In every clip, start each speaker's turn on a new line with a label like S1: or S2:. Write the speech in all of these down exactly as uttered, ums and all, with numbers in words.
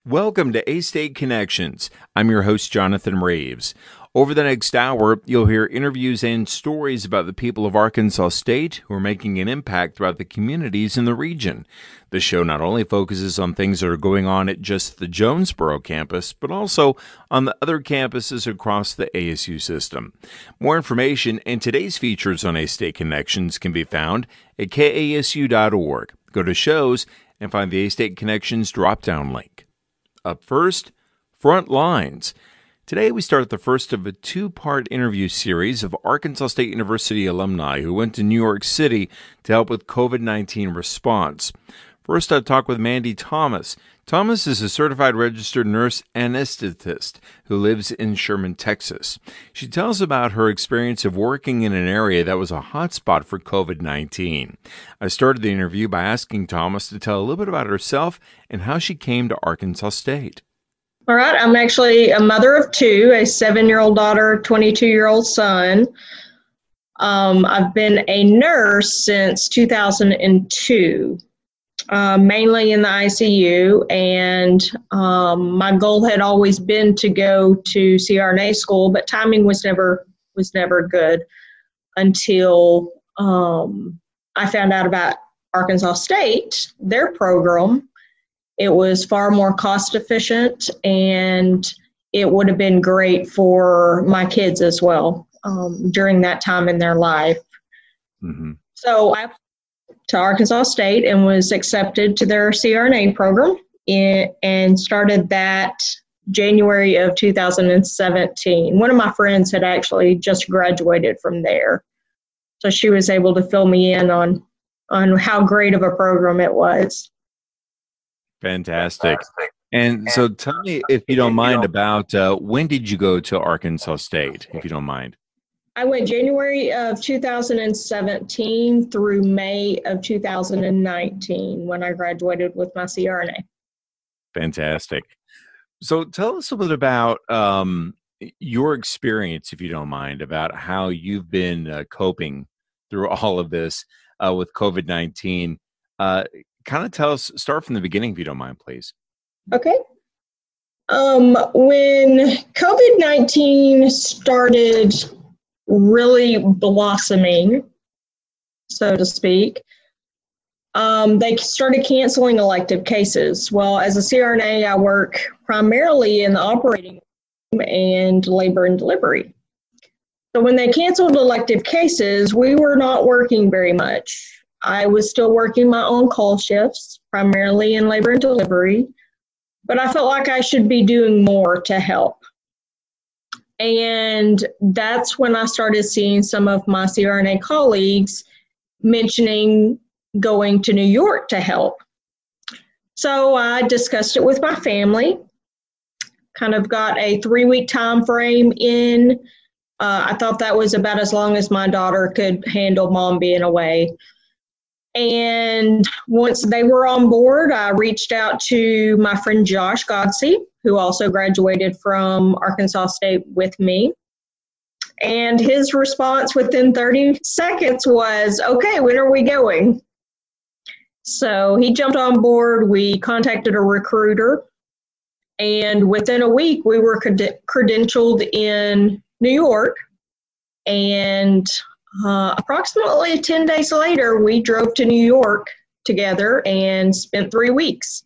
S1: Welcome to A-State Connections. I'm your host, Jonathan Reeves. Over the next hour, you'll hear interviews and stories about the people of Arkansas State who are making an impact throughout the communities in the region. The show not only focuses on things that are going on at just the Jonesboro campus, but also on the other campuses across the A S U system. More information and today's features on A-State Connections can be found at K A S U dot org. Go to shows and find the A-State Connections drop-down link. Up first, Front Lines. Today we start the first of a two-part interview series of Arkansas State University alumni who went to New York City to help with COVID nineteen response. First, I talk with Mandy Thomas. Thomas is a certified registered nurse anesthetist who lives in Sherman, Texas. She tells about her experience of working in an area that was a hotspot for COVID nineteen. I started the interview by asking Thomas to tell a little bit about herself and how she came to Arkansas State.
S2: All right, I'm actually a mother of two, a seven-year-old daughter, twenty-two-year-old son. Um, I've been a nurse since two thousand two. Uh, mainly in the I C U, and um, my goal had always been to go to C R N A school, but timing was never was never good until um, I found out about Arkansas State, their program. It was far more cost efficient, and it would have been great for my kids as well um, during that time in their life. Mm-hmm. So I to Arkansas State and was accepted to their C R N A program in, and started that January of two thousand seventeen. One of my friends had actually just graduated from there, so she was able to fill me in on, on how great of a program it was.
S1: Fantastic. And so tell me, if you don't mind, about uh, when did you go to Arkansas State, if you don't mind?
S2: I went January of two thousand seventeen through May of two thousand nineteen when I graduated with my C R N A.
S1: Fantastic. So tell us a bit about um, your experience, if you don't mind, about how you've been uh, coping through all of this uh, with COVID nineteen. Uh, kind of tell us, start from the beginning, if you don't mind, please.
S2: Okay. Um, when COVID nineteen started really blossoming, so to speak, um, they started canceling elective cases. Well, as a C R N A, I work primarily in the operating room and labor and delivery. So when they canceled elective cases, we were not working very much. I was still working my own call shifts, primarily in labor and delivery, but I felt like I should be doing more to help. And that's when I started seeing some of my C R N A colleagues mentioning going to New York to help. So I discussed it with my family, kind of got a three-week time frame in. Uh, I thought that was about as long as my daughter could handle mom being away. And once they were on board, I reached out to my friend Josh Godsey, who also graduated from Arkansas State with me. And his response within thirty seconds was, okay, when are we going? So he jumped on board. We contacted a recruiter. And within a week, we were cred- credentialed in New York. And Uh, approximately ten days later, we drove to New York together and spent three weeks.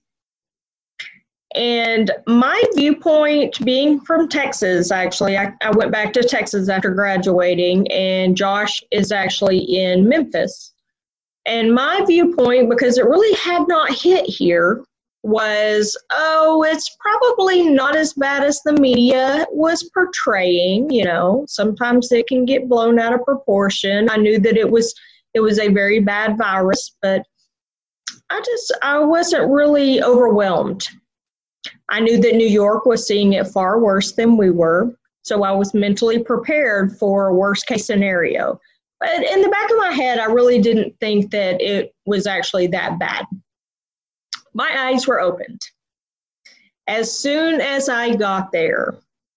S2: And my viewpoint, being from Texas, actually, I, I went back to Texas after graduating, and Josh is actually in Memphis. And my viewpoint, because it really had not hit here, was, oh, it's probably not as bad as the media was portraying. You know, sometimes it can get blown out of proportion. I knew that it was it was a very bad virus, but I just I wasn't really overwhelmed. I knew that New York was seeing it far worse than we were, so I was mentally prepared for a worst case scenario. But in the back of my head, I really didn't think that it was actually that bad. My eyes were opened. As soon as I got there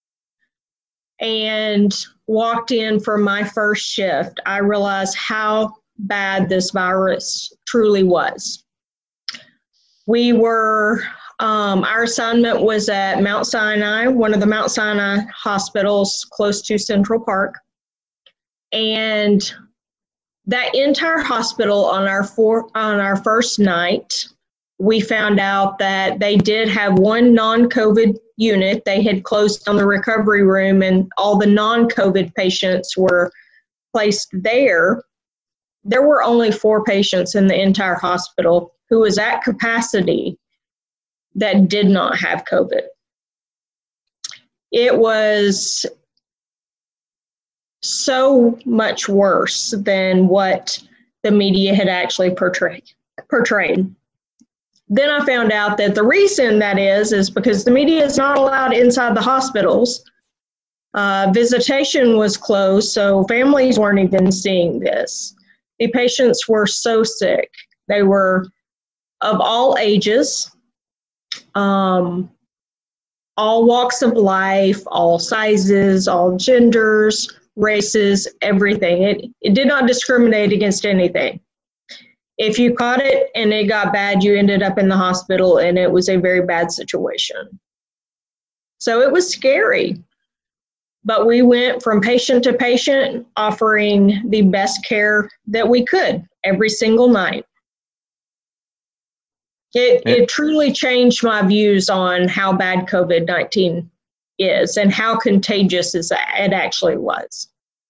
S2: and walked in for my first shift, I realized how bad this virus truly was. We were Um, our assignment was at Mount Sinai, one of the Mount Sinai hospitals close to Central Park. And that entire hospital on our four, on our first night, we found out that they did have one non-COVID unit. They had closed down the recovery room and all the non-COVID patients were placed there. There were only four patients in the entire hospital who was at capacity that did not have COVID. It was so much worse than what the media had actually portrayed. portrayed. Then I found out that the reason that is, is because the media is not allowed inside the hospitals. Uh, visitation was closed, so families weren't even seeing this. The patients were so sick. They were of all ages, um, all walks of life, all sizes, all genders, races, everything. It, it did not discriminate against anything. If you caught it and it got bad, you ended up in the hospital and it was a very bad situation. So it was scary. But we went from patient to patient, offering the best care that we could every single night. It, it truly changed my views on how bad COVID nineteen is and how contagious it actually was.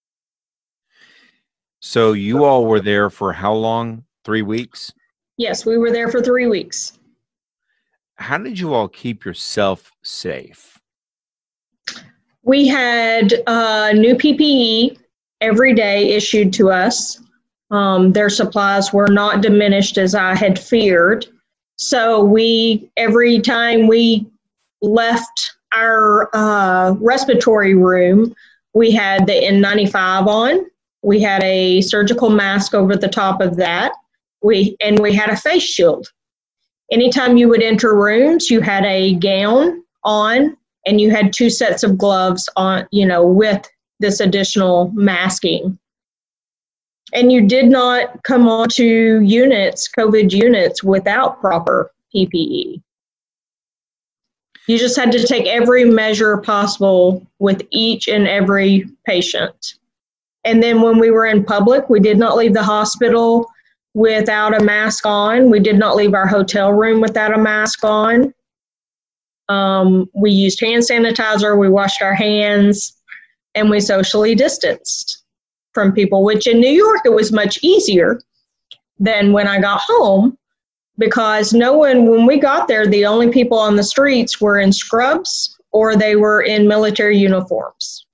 S1: So you all were there for how long? Three weeks?
S2: Yes, we were there for three weeks.
S1: How did you all keep yourself safe?
S2: We had uh, new P P E every day issued to us. Um, their supplies were not diminished as I had feared. So we, every time we left our uh, respiratory room, we had the N ninety-five on. We had a surgical mask over the top of that. We and we had a face shield. Anytime you would enter rooms, you had a gown on and you had two sets of gloves on, you know, with this additional masking. And you did not come onto units, COVID units, without proper P P E. You just had to take every measure possible with each and every patient. And then when we were in public, we did not leave the hospital without a mask on. We did not leave our hotel room without a mask on. Um, we used hand sanitizer, we washed our hands, and we socially distanced from people, which in New York, it was much easier than when I got home, because no one, when we got there, the only people on the streets were in scrubs or they were in military uniforms.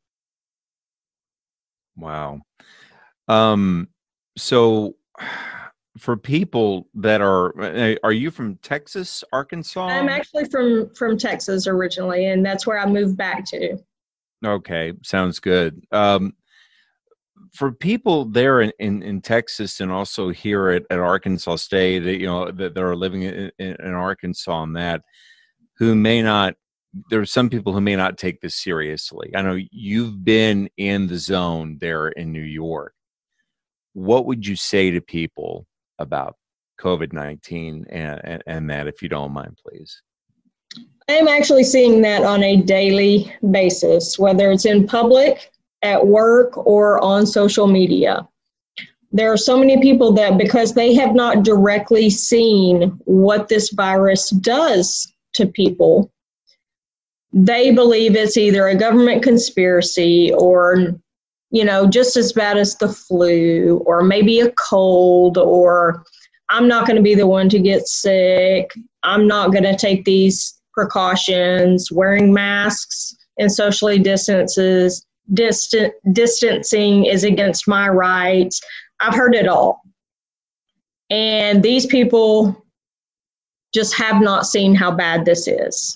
S1: Wow. Um, so for people that are, are you from Texas, Arkansas?
S2: I'm actually from, from Texas originally, and that's where I moved back to.
S1: Okay, sounds good. Um, for people there in, in, in Texas and also here at, at Arkansas State, you know, that, that are living in, in, in Arkansas and that, who may not, there are some people who may not take this seriously. I know you've been in the zone there in New York. What would you say to people about COVID nineteen and, and, and that, if you don't mind, please?
S2: I'm actually seeing that on a daily basis, whether it's in public, at work, or on social media. There are so many people that, because they have not directly seen what this virus does to people, they believe it's either a government conspiracy or, you know, just as bad as the flu, or maybe a cold, or I'm not going to be the one to get sick. I'm not going to take these precautions, wearing masks and socially distances, distant, distancing is against my rights. I've heard it all. And these people just have not seen how bad this is.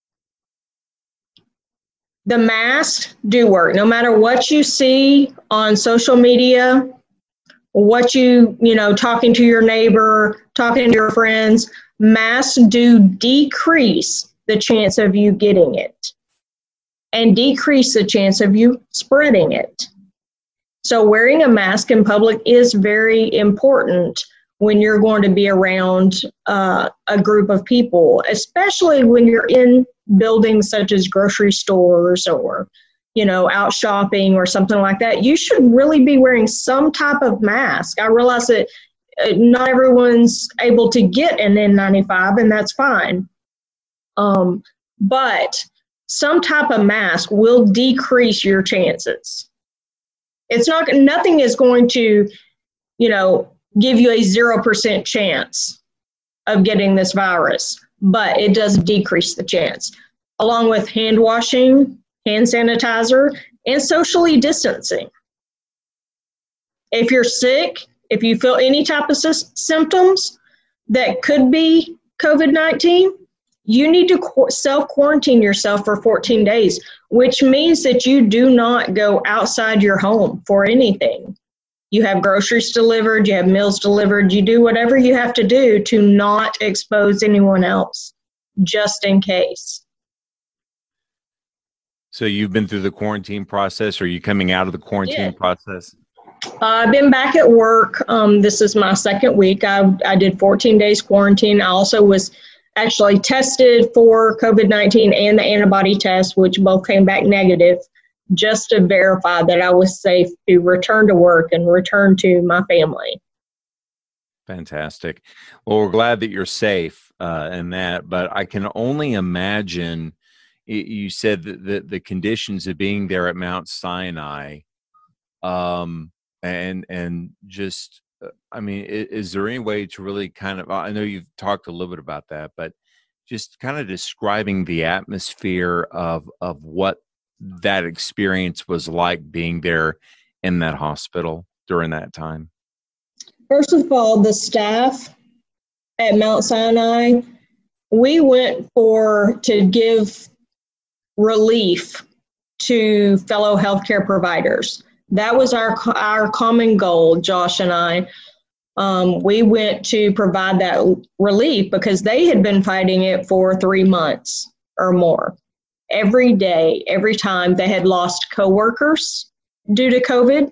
S2: The masks do work. No matter what you see on social media, what you, you know, talking to your neighbor, talking to your friends, masks do decrease the chance of you getting it and decrease the chance of you spreading it. So wearing a mask in public is very important when you're going to be around uh, a group of people, especially when you're in buildings such as grocery stores or, you know, out shopping or something like that. You should really be wearing some type of mask. I realize that uh, not everyone's able to get an N ninety-five, and that's fine. Um, but some type of mask will decrease your chances. It's not, nothing is going to, you know, give you a zero percent chance of getting this virus, but it does decrease the chance, along with hand washing, hand sanitizer, and socially distancing. If you're sick, if you feel any type of sy- symptoms that could be COVID nineteen, you need to qu- self-quarantine yourself for fourteen days, which means that you do not go outside your home for anything. You have groceries delivered, you have meals delivered, you do whatever you have to do to not expose anyone else, just in case.
S1: So you've been through the quarantine process, or are you coming out of the quarantine
S2: Yeah.
S1: process?
S2: Uh, I've been back at work. Um, this is my second week. I, I did fourteen days quarantine. I also was actually tested for COVID nineteen and the antibody test, which both came back negative, just to verify that I was safe to return to work and return to my family.
S1: Fantastic. Well, we're glad that you're safe uh, in that, but I can only imagine, you said that the, the conditions of being there at Mount Sinai, um, and and just, uh, I mean, is, is there any way to really kind of, I know you've talked a little bit about that, but just kind of describing the atmosphere of of what that experience was like being there in that hospital during that time?
S2: First of all, the staff at Mount Sinai, we went for to give relief to fellow healthcare providers. That was our our common goal, Josh and I. Um, we went to provide that relief because they had been fighting it for three months or more. Every day, every time, they had lost coworkers due to COVID.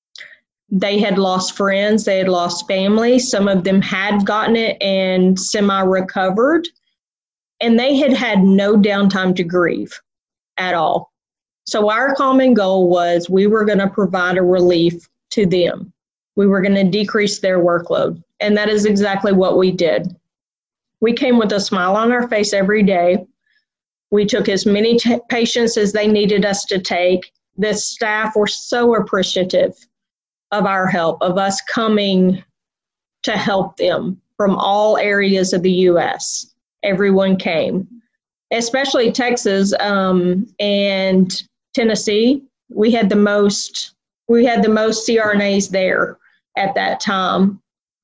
S2: They had lost friends, they had lost family. Some of them had gotten it and semi-recovered, and they had had no downtime to grieve at all. So our common goal was we were going to provide a relief to them. We were going to decrease their workload, and that is exactly what we did. We came with a smile on our face every day. We took as many t- patients as they needed us to take. The staff were so appreciative of our help, of us coming to help them from all areas of the U S. Everyone came, especially Texas um, and Tennessee. We had the most, we had the most C R N As there at that time.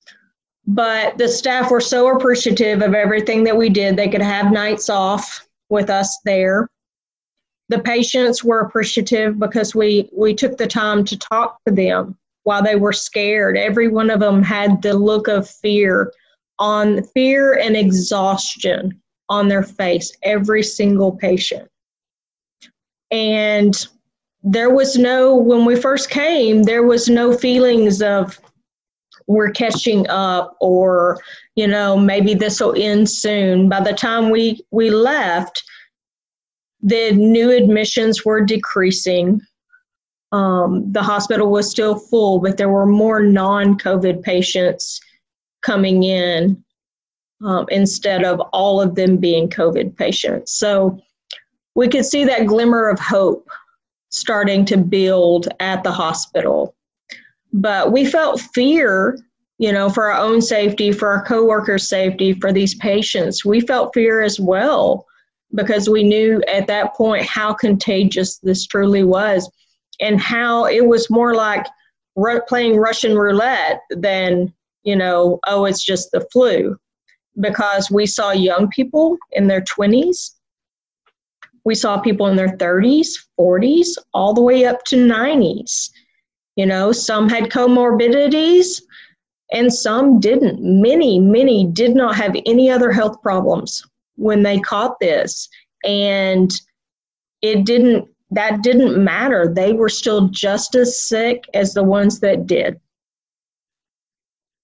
S2: But the staff were so appreciative of everything that we did. They could have nights off with us there. The patients were appreciative because we, we took the time to talk to them while they were scared. Every one of them had the look of fear on fear and exhaustion on their face, every single patient. And there was no, when we first came, there was no feelings of we're catching up or, you know, maybe this will end soon. By the time we, we left, the new admissions were decreasing. Um, the hospital was still full, but there were more non-COVID patients coming in um, instead of all of them being COVID patients. So we could see that glimmer of hope starting to build at the hospital. But we felt fear, you know, for our own safety, for our coworkers' safety, for these patients. We felt fear as well because we knew at that point how contagious this truly was and how it was more like ru- playing Russian roulette than, you know, oh, it's just the flu. Because we saw young people in their twenties. We saw people in their thirties, forties, all the way up to nineties. You know, some had comorbidities and some didn't. Many, many did not have any other health problems when they caught this. And it didn't, that didn't matter. They were still just as sick as the ones that did.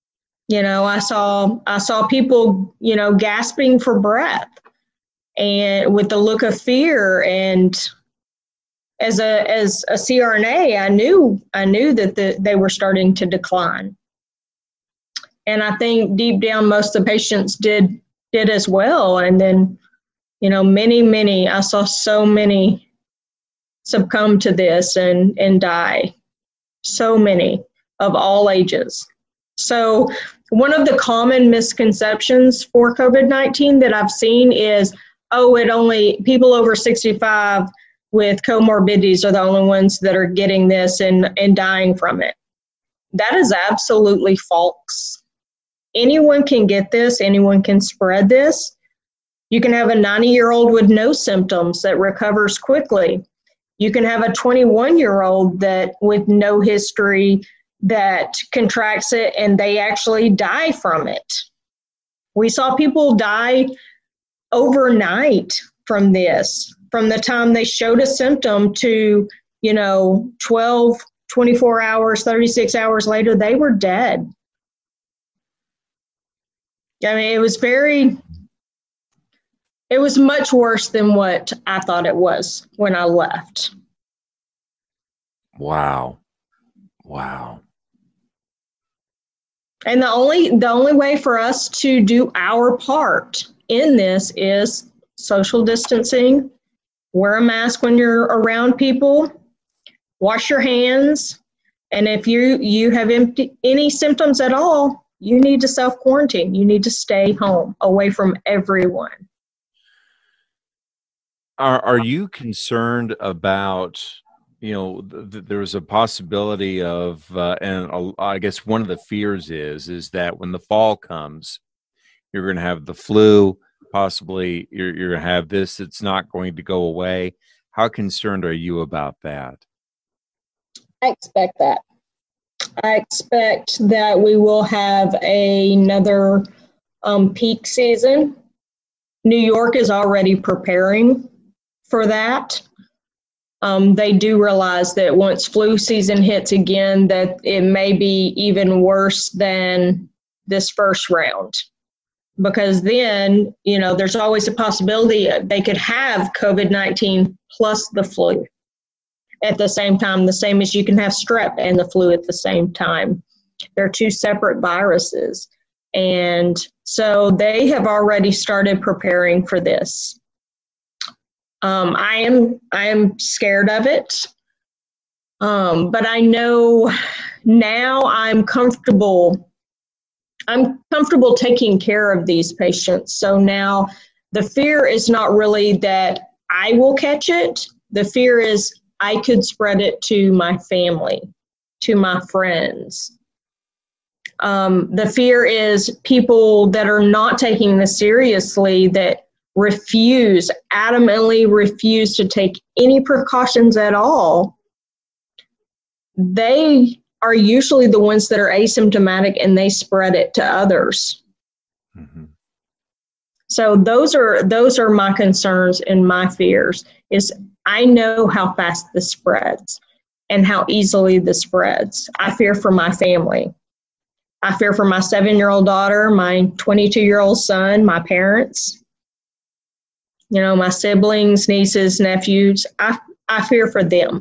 S2: You know, I saw I saw people, you know, gasping for breath and with the look of fear. And as a as a C R N A, I knew I knew that the, they were starting to decline. And I think deep down most of the patients did did as well. And then, you know, many, many, I saw so many succumb to this and, and die. So many of all ages. So one of the common misconceptions for COVID nineteen that I've seen is, oh, it only, people over sixty-five with comorbidities are the only ones that are getting this and, and dying from it. That is absolutely false. Anyone can get this, anyone can spread this. You can have a ninety-year-old with no symptoms that recovers quickly. You can have a twenty-one-year-old that with no history that contracts it and they actually die from it. We saw people die overnight from this, from the time they showed a symptom to, you know, twelve, twenty-four hours, thirty-six hours later, they were dead. I mean, it was very, it was much worse than what I thought it was when I left.
S1: Wow. Wow.
S2: And the only the only way for us to do our part in this is social distancing, wear a mask when you're around people, wash your hands, and if you you have empty, any symptoms at all, you need to self-quarantine. You need to stay home, away from everyone.
S1: Are are you concerned about, you know, th- th- there was a possibility of, uh, and uh, I guess one of the fears is, is that when the fall comes, you're going to have the flu, possibly you're, you're going to have this, it's not going to go away. How concerned are you about that?
S2: I expect that. I expect that we will have a, another um, peak season. New York is already preparing for that. Um, they do realize that once flu season hits again, that it may be even worse than this first round. Because then, you know, there's always a possibility they could have COVID nineteen plus the flu at the same time, the same as you can have strep and the flu at the same time. They're two separate viruses. And so they have already started preparing for this. Um, I am I am scared of it, um, but I know now I'm comfortable. I'm comfortable taking care of these patients. So now the fear is not really that I will catch it. The fear is I could spread it to my family, to my friends. Um, the fear is people that are not taking this seriously, that refuse, adamantly refuse to take any precautions at all. They are usually the ones that are asymptomatic and they spread it to others. Mm-hmm. So those are those are my concerns and my fears. Is I know how fast this spreads and how easily this spreads. I fear for my family. I fear for my seven-year-old daughter, my twenty-two-year-old son, my parents, you know, my siblings, nieces, nephews. I, I fear for them.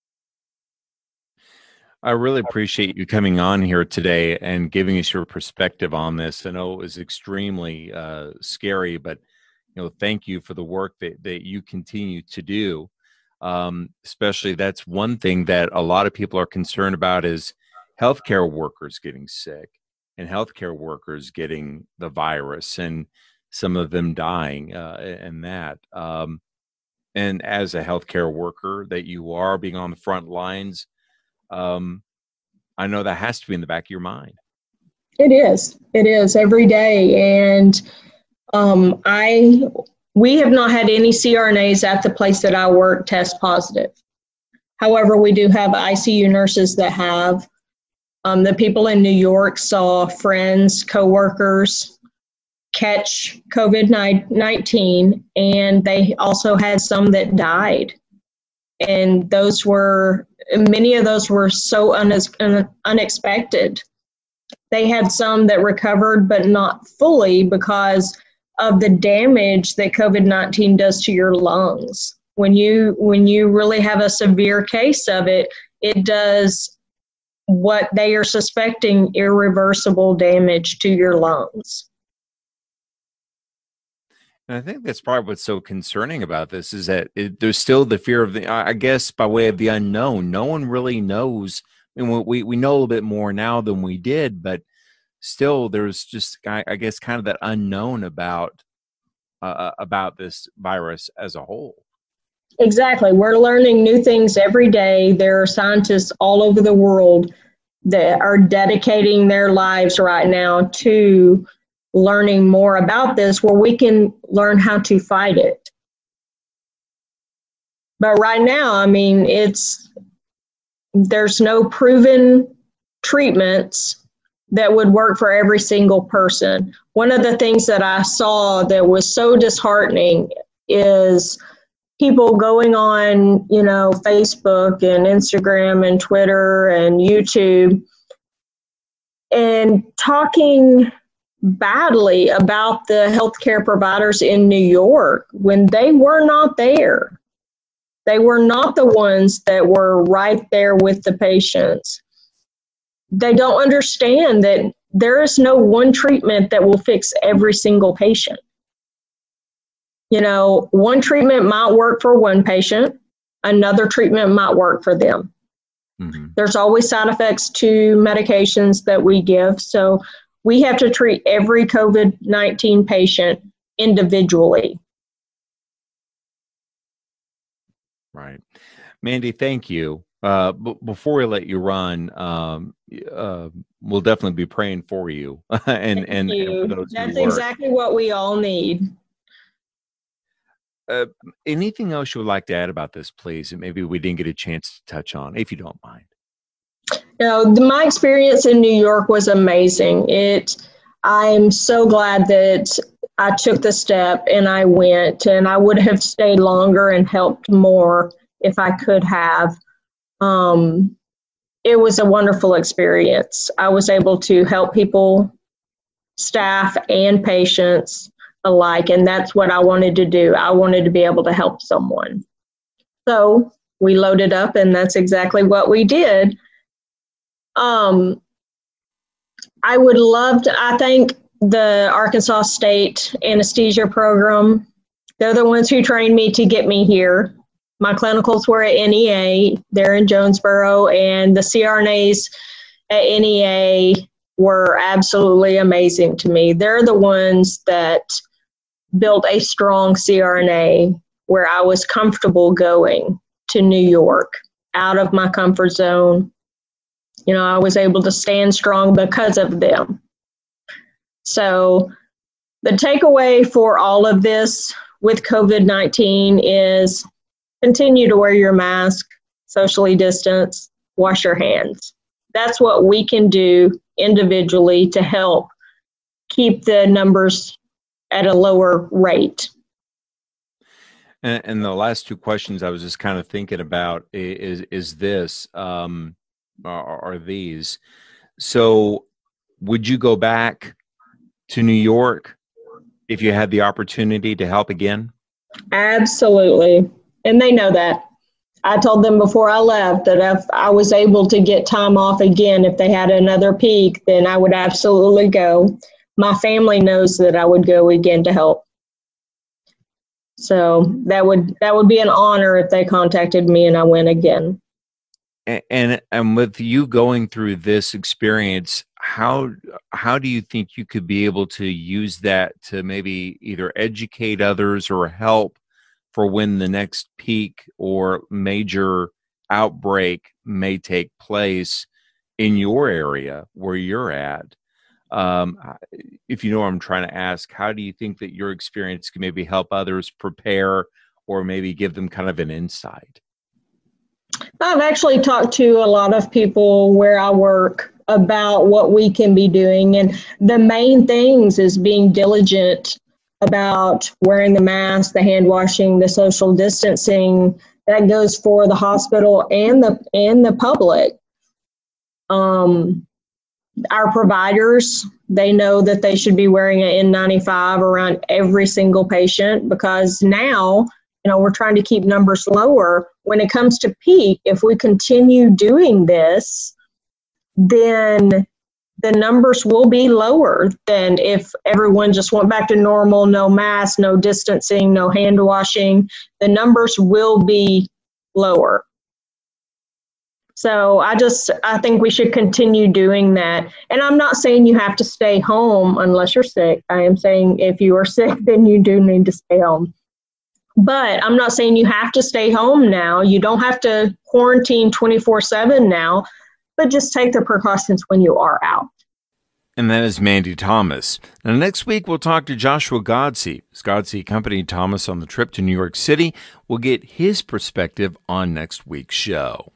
S1: I really appreciate you coming on here today and giving us your perspective on this. I know it was extremely uh, scary, but you know, thank you for the work that, that you continue to do. Um, especially that's one thing that a lot of people are concerned about is healthcare workers getting sick and healthcare workers getting the virus and some of them dying uh, and that. Um, and as a healthcare worker that you are being on the front lines, um, I know that has to be in the back of your mind.
S2: It is. It is every day. And um, I, we have not had any C R N As at the place that I work test positive. However, we do have I C U nurses that have. Um, the people in New York saw friends, coworkers catch COVID nineteen, and they also had some that died. And those were, many of those were so un- un- unexpected. They had some that recovered, but not fully because of the damage that COVID nineteen does to your lungs. When you when you really have a severe case of it, it does what they are suspecting irreversible damage to your lungs.
S1: And I think that's probably what's so concerning about this is that it, there's still the fear of the, I guess, by way of the unknown. No one really knows. I mean, we, we know a little bit more now than we did, but still there's just, I, I guess, kind of that unknown about uh, about this virus as a whole.
S2: Exactly. We're learning new things every day. There are scientists all over the world that are dedicating their lives right now to learning more about this where we can learn how to fight it. But right now, I mean, it's there's no proven treatments that would work for every single person. One of the things that I saw that was so disheartening is people going on, you know, Facebook and Instagram and Twitter and YouTube and talking badly about the healthcare providers in New York when they were not there. They were not the ones that were right there with the patients. They don't understand that there is no one treatment that will fix every single patient. You know, one treatment might work for one patient, another treatment might work for them. Mm-hmm. There's always side effects to medications that we give, so we have to treat every COVID nineteen patient individually.
S1: Right. Mandy, thank you. Uh, b- before we let you run, um, uh, we'll definitely be praying for you. and, and,
S2: you.
S1: and for those
S2: That's
S1: who
S2: exactly what we all need.
S1: Uh, anything else you would like to add about this, please, and maybe we didn't get a chance to touch on, if you don't mind?
S2: You know, the, my experience in New York was amazing. It, I'm so glad that I took the step and I went, and I would have stayed longer and helped more if I could have. Um, it was a wonderful experience. I was able to help people, staff and patients alike, and that's what I wanted to do. I wanted to be able to help someone. So we loaded up, and that's exactly what we did. Um, I would love to, I think the Arkansas State Anesthesia Program, they're the ones who trained me to get me here. My clinicals were at N E A, they're in Jonesboro, and the C R N As at N E A were absolutely amazing to me. They're the ones that built a strong C R N A where I was comfortable going to New York, out of my comfort zone. You know, I was able to stand strong because of them. So the takeaway for all of this with COVID nineteen is continue to wear your mask, socially distance, wash your hands. That's what we can do individually to help keep the numbers at a lower rate.
S1: And, and the last two questions I was just kind of thinking about is is this, um, are, are these. So would you go back to New York if you had the opportunity to help again?
S2: Absolutely. And they know that. I told them before I left that if I was able to get time off again, if they had another peak, then I would absolutely go. My family knows that I would go again to help. So that would that would be an honor if they contacted me and I went again.
S1: And, and and with you going through this experience, how how do you think you could be able to use that to maybe either educate others or help for when the next peak or major outbreak may take place in your area where you're at? Um, if you know what I'm trying to ask, how do you think that your experience can maybe help others prepare or maybe give them kind of an insight?
S2: I've actually talked to a lot of people where I work about what we can be doing. And the main things is being diligent about wearing the mask, the hand washing, the social distancing. That goes for the hospital and the and the public. Um, our providers, they know that they should be wearing an N ninety-five around every single patient, because now, you know, we're trying to keep numbers lower. When it comes to peak, if we continue doing this, then the numbers will be lower than if everyone just went back to normal, no mask, no distancing, no hand washing. The numbers will be lower. So I just, I think we should continue doing that. And I'm not saying you have to stay home unless you're sick. I am saying if you are sick, then you do need to stay home. But I'm not saying you have to stay home now. You don't have to quarantine twenty-four seven now, but just take the precautions when you are out.
S1: And that is Mandy Thomas. Now, next week, we'll talk to Joshua Godsey. As Godsey accompanied Thomas on the trip to New York City, we'll get his perspective on next week's show.